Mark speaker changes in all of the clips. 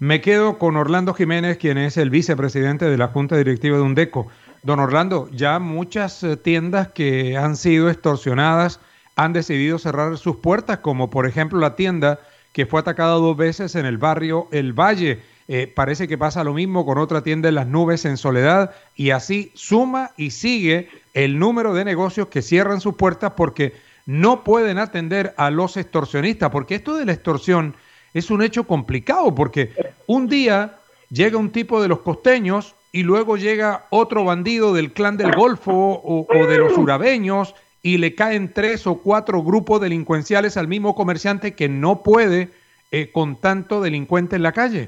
Speaker 1: Me quedo con Orlando Jiménez, quien es el vicepresidente de la Junta Directiva de Undeco. Don Orlando, ya muchas tiendas que han sido extorsionadas han decidido cerrar sus puertas, como por ejemplo la tienda que fue atacada 2 veces en el barrio El Valle. Parece que pasa lo mismo con otra tienda en Las Nubes en Soledad, y así suma y sigue el número de negocios que cierran sus puertas porque no pueden atender a los extorsionistas, porque esto de la extorsión es un hecho complicado, porque un día llega un tipo de los costeños y luego llega otro bandido del clan del Golfo o de los urabeños y le caen 3 o 4 grupos delincuenciales al mismo comerciante que no puede con tanto delincuente en la calle.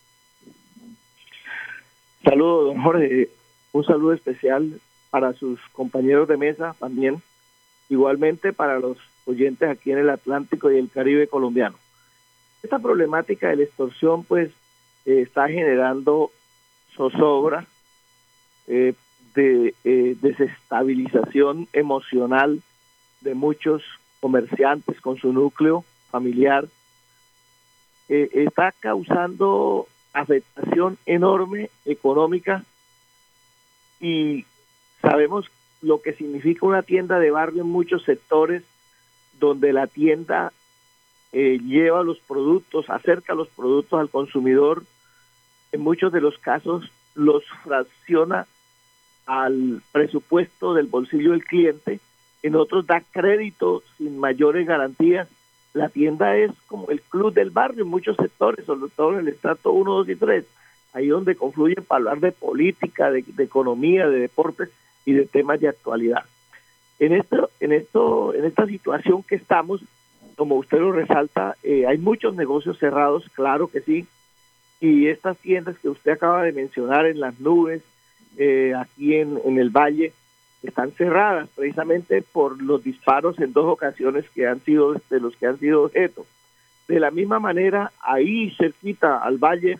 Speaker 2: Saludos, don Jorge. Un saludo especial para sus compañeros de mesa también, igualmente para los oyentes aquí en el Atlántico y el Caribe colombiano. Esta problemática de la extorsión, pues, está generando zozobra, desestabilización emocional de muchos comerciantes con su núcleo familiar. Está causando afectación enorme económica y sabemos lo que significa una tienda de barrio en muchos sectores donde la tienda lleva los productos, acerca los productos al consumidor, en muchos de los casos los fracciona al presupuesto del bolsillo del cliente, en otros da crédito sin mayores garantías. La tienda es como el club del barrio en muchos sectores, sobre todo en el estrato 1, 2 y 3, ahí donde confluyen para hablar de política, de economía, de deportes y de temas de actualidad. En esta situación que estamos, como usted lo resalta, hay muchos negocios cerrados, claro que sí, y estas tiendas que usted acaba de mencionar en Las Nubes, aquí en el Valle, están cerradas precisamente por los disparos en 2 ocasiones que han sido de los que han sido objeto. De la misma manera, ahí cerquita al Valle,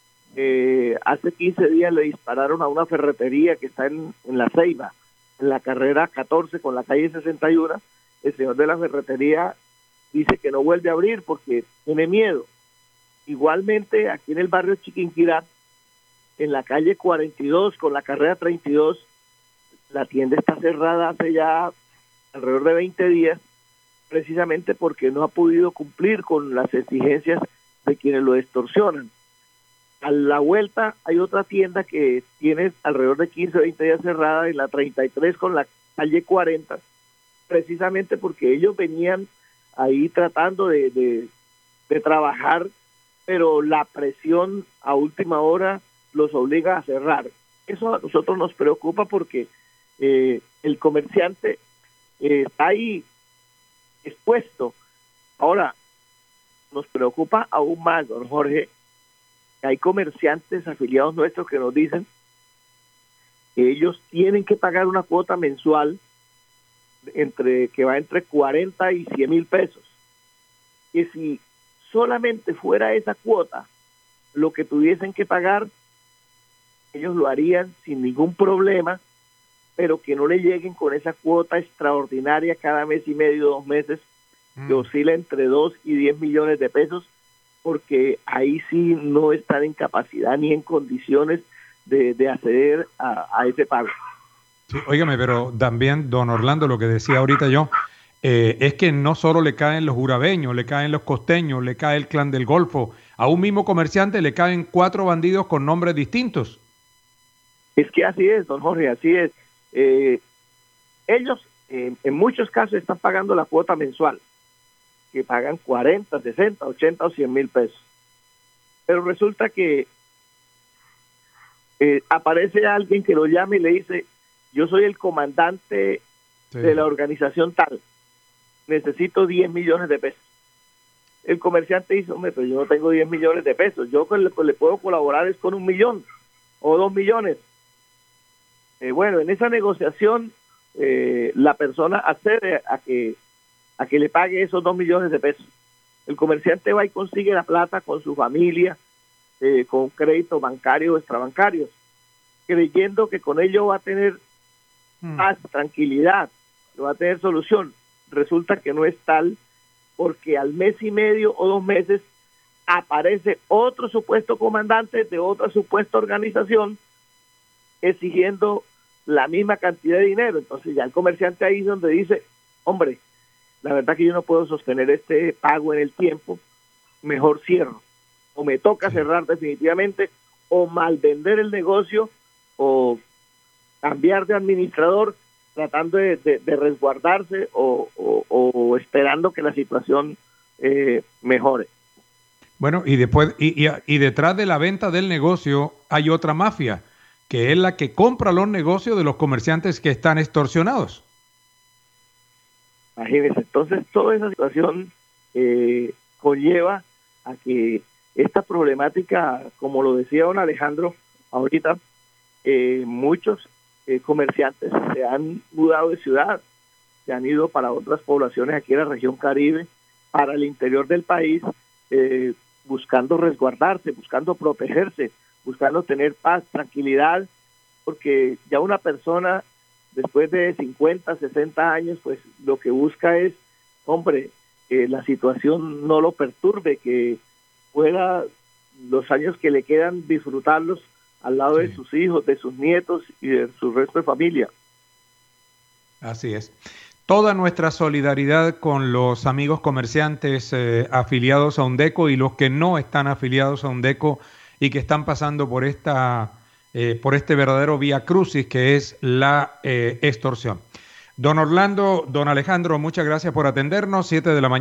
Speaker 2: hace 15 días le dispararon a una ferretería que está en La Ceiba, en la carrera 14 con la calle 61. El señor de la ferretería dice que no vuelve a abrir porque tiene miedo. Igualmente, aquí en el barrio Chiquinquirá, en la calle 42 con la carrera 32, la tienda está cerrada hace ya alrededor de 20 días, precisamente porque no ha podido cumplir con las exigencias de quienes lo extorsionan. A la vuelta hay otra tienda que tiene alrededor de 15 o 20 días cerrada, en la 33 con la calle 40, precisamente porque ellos venían ahí tratando de trabajar, pero la presión a última hora los obliga a cerrar. Eso a nosotros nos preocupa porque el comerciante está ahí expuesto. Ahora, nos preocupa aún más, don Jorge, que hay comerciantes afiliados nuestros que nos dicen que ellos tienen que pagar una cuota mensual que va entre 40 y 100 mil pesos. Que si solamente fuera esa cuota lo que tuviesen que pagar, ellos lo harían sin ningún problema, pero que no le lleguen con esa cuota extraordinaria cada mes y medio, 2 meses, que oscila entre 2 y 10 millones de pesos, porque ahí sí no están en capacidad ni en condiciones de acceder a ese pago.
Speaker 1: Sí, óigame, pero también, don Orlando, lo que decía ahorita yo, es que no solo le caen los urabeños, le caen los costeños, le cae el clan del Golfo, a un mismo comerciante le caen 4 bandidos con nombres distintos.
Speaker 2: Es que así es, don Jorge, así es. Ellos en muchos casos están pagando la cuota mensual, que pagan 40, 60, 80 o 100 mil pesos. Pero resulta que aparece alguien que lo llama y le dice: yo soy el comandante de la organización tal, necesito 10 millones de pesos. El comerciante dice: hombre, pero yo no tengo 10 millones de pesos, yo le puedo colaborar es con 1 millón o 2 millones. Bueno, en esa negociación la persona accede a que le pague esos 2 millones de pesos. El comerciante va y consigue la plata con su familia, con crédito bancario o extrabancarios, creyendo que con ello va a tener paz, tranquilidad, que va a tener solución. Resulta que no es tal, porque al mes y medio o 2 meses aparece otro supuesto comandante de otra supuesta organización exigiendo la misma cantidad de dinero. Entonces ya el comerciante ahí es donde dice, hombre, la verdad que yo no puedo sostener este pago en el tiempo, mejor cierro. O me toca cerrar definitivamente, o mal vender el negocio, o cambiar de administrador, tratando de resguardarse o esperando que la situación mejore.
Speaker 1: Bueno, y después y detrás de la venta del negocio hay otra mafia, que es la que compra los negocios de los comerciantes que están extorsionados.
Speaker 2: Imagínense, entonces toda esa situación conlleva a que esta problemática, como lo decía don Alejandro ahorita, muchos comerciantes se han mudado de ciudad, se han ido para otras poblaciones aquí en la región Caribe, para el interior del país, buscando resguardarse, buscando protegerse, buscando tener paz, tranquilidad, porque ya una persona después de 50, 60 años, pues lo que busca es, hombre, que la situación no lo perturbe, que pueda los años que le quedan disfrutarlos al lado de sus hijos, de sus nietos y de su resto de familia.
Speaker 1: Así es. Toda nuestra solidaridad con los amigos comerciantes afiliados a UNDECO y los que no están afiliados a UNDECO y que están pasando por por este verdadero vía crucis que es la extorsión. Don Orlando, don Alejandro, muchas gracias por atendernos. 7 de la mañana.